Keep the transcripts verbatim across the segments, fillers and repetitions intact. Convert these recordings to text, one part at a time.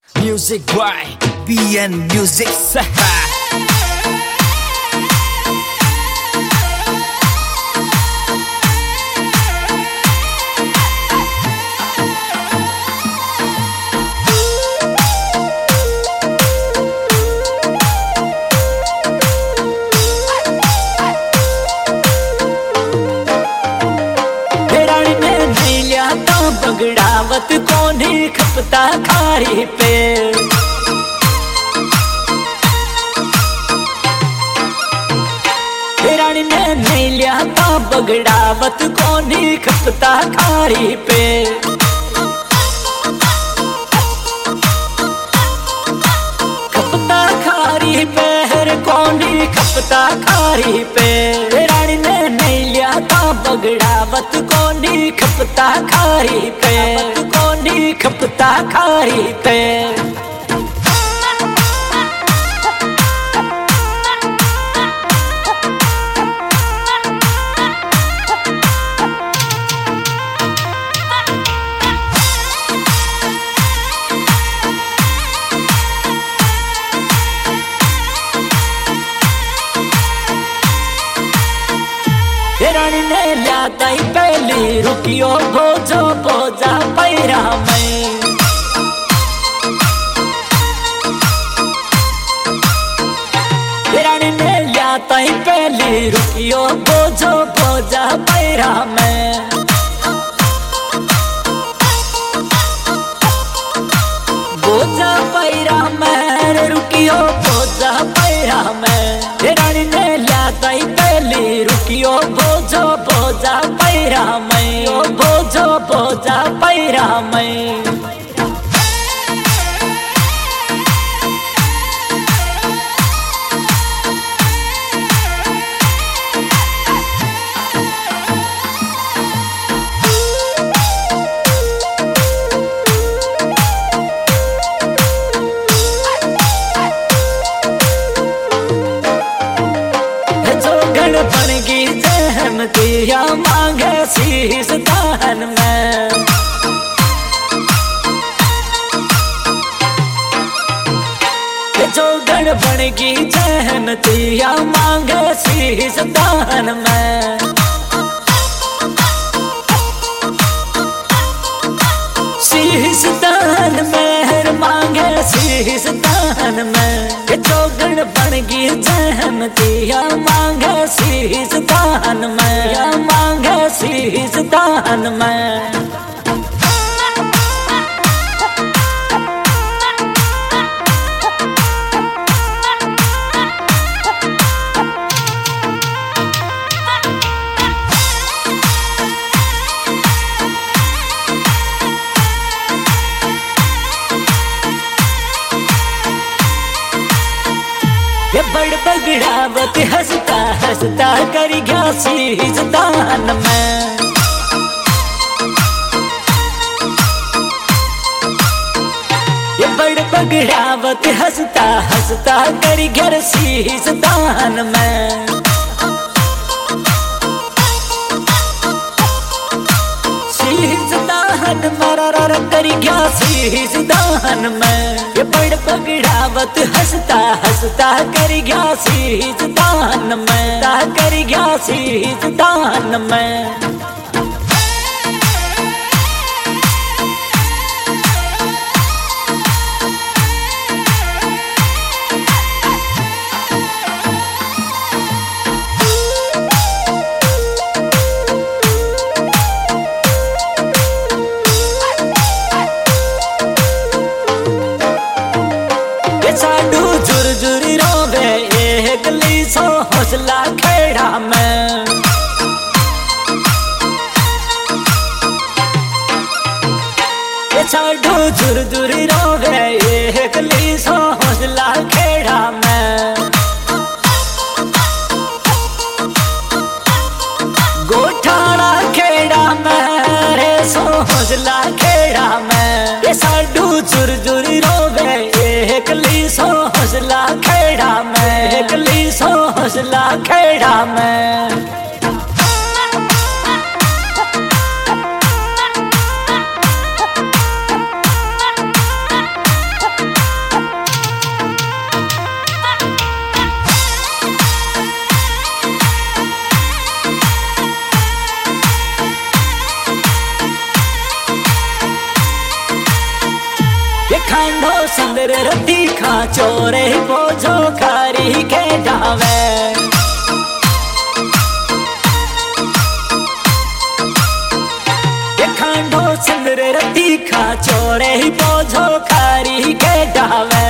Music by B N Music Saha. Bagdawat कोनी खपता खारी पे रानी ने नहीं लिया था बगड़ावत कोनी खपता खारी पे खपता खारी पे हर कोनी खपता खारी पे रानी ने नहीं लिया था बगड़ावत कोनी खपता खारी पे कोनी खपता खारी पे रानी ने लाता ही पहली रुकियो बोझो बोझा पैरा में रानी ने लाता ही पहली रुकियो बोझो बोझा पैरा में बोझा पैरा में रुकियो बोझा पैरा में रानी ने लाता ही पहली रुकियो बोझो बोझा पैरा में बोझो बोझा पैरा में बनगी जहमतिया मांगे शीश दान में जो गण बनगी जहमतिया मांगे शीश दान में शीश दान में मांगे शीश दान में जो गण बनगी जहमतिया मांगे शीश दान में मांगे शीश दान में ये बड़ बगड़ावत हंसता हंसता कर गया शीश दान में ये बड़ बगड़ावत हंसता हंसता कर गया शीश दान में शीश दान मरा कर गया शीश दान में ये बड़ बगड़ावत हंसता हंसता कर गया शीश दान में ता कर गया शीश दान में झुरझुरी रोवे एक लीसो हौसला खेड़ा में छाडू झुरझुरी रोवे एक लीसो हौसला खेड़ा में गोठाड़ा खेड़ा में रे सो हौसला खेड़ा में ये साडू झुरझुरी रोवे एक लीसो हौसला खेड़ा में एक लीसो हौसला खेड़ा में खांडो सुंदर रती खा चोरे बोझो खारी के डावे खांडो सुंदर रती खा चोरे बोझो खारी के डावे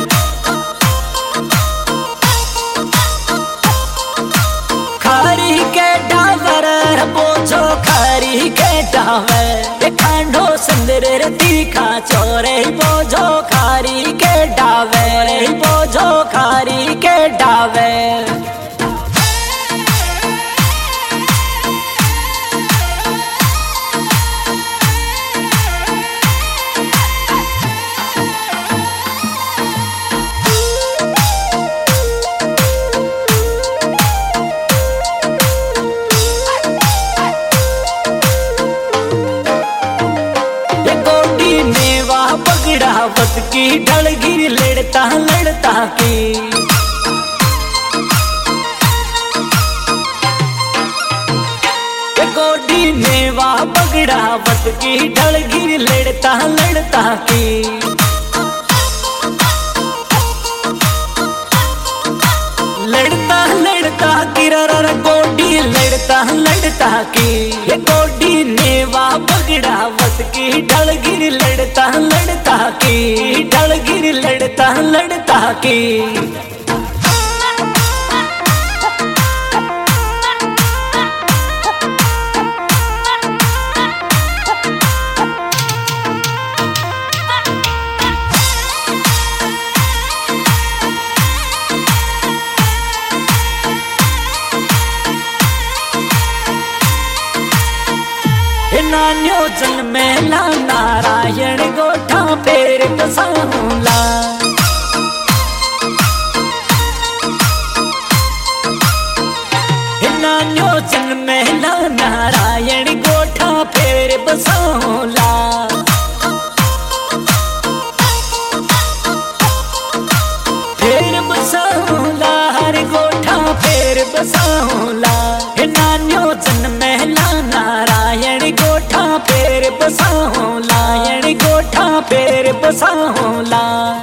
खारी के डावर बोझो खारी के डावे खांडो सुंदर रती खा चोरे बोझो खारी के डावे बोझो खारी के डावे बस की ढलगी लड़ता लड़ता की गोडी मेवा बगड़ा बस की ढलगी लड़ता लड़ता की लड़ता लड़ता की रर गोडी लड़ता लड़ता की ये गोडी नेवा बगड़ा बस की ढलगिर लड़ता लड़ता की ढलगिर लड़ता लड़ता की नान्यो जन्मेला नारायण गोठा पेर बसाऊला नान्यो जन्मेला नारायण गोठा पेर बसाऊला फेर बसाऊला हर गोठा फेर बसाऊला नान्यो जन्मेला नारायण गोठा पेर बसाऊला यण गोठा पेर बसाऊला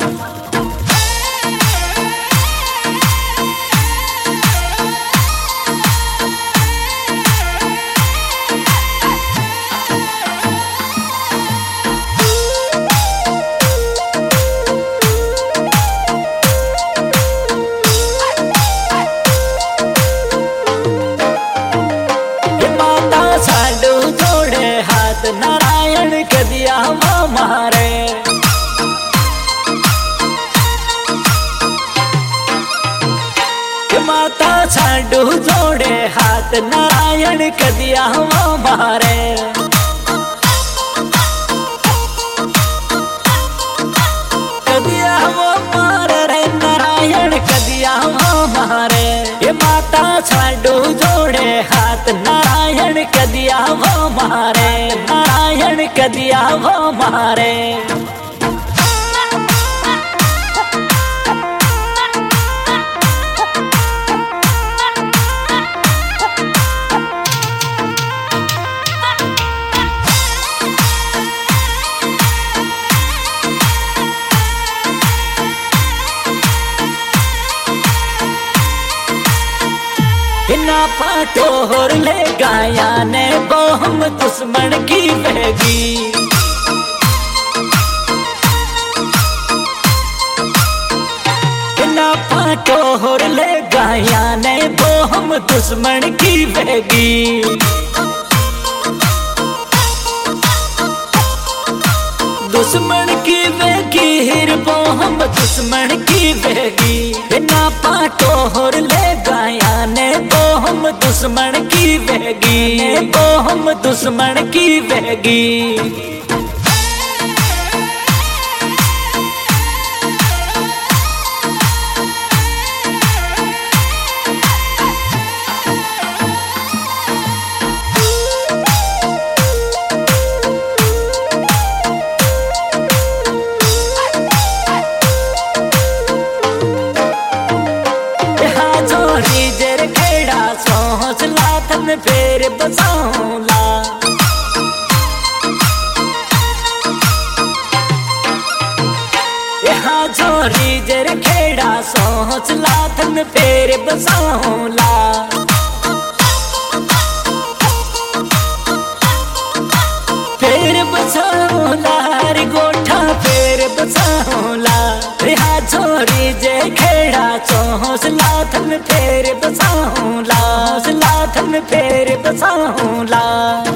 नारायण कदिया मारे माता छाडू जोड़े हाथ नारायण कदिया मारे कदिया वो मारे रे नारायण कदिया मारे ये माता छाडू जोड़े हाथ नारायण कदिया वो मारे नारायण कदिया वो मारे ना पाटो होर ले गाया ने बोहम दुश्मन की बहगी ना पाटो होर ले गाया ने बोहम दुश्मन की बहगी दुश्मन की बेगी हिर बोहम दुश्मन की बेगी ना पाटो होर ले गाया ने बोहम दुश्मन की बेगी बोहम दुश्मन की बेगी फेर बसाऊला हाँ छोरी जर खेड़ा सोच लाथन फेर बसाऊला फेर बसाऊला रे गोठा फेर बसाऊला रे हाँ छोरी जे खेड़ा सोच लाथन फेर बसाऊला लाथन फेर बसाऊला।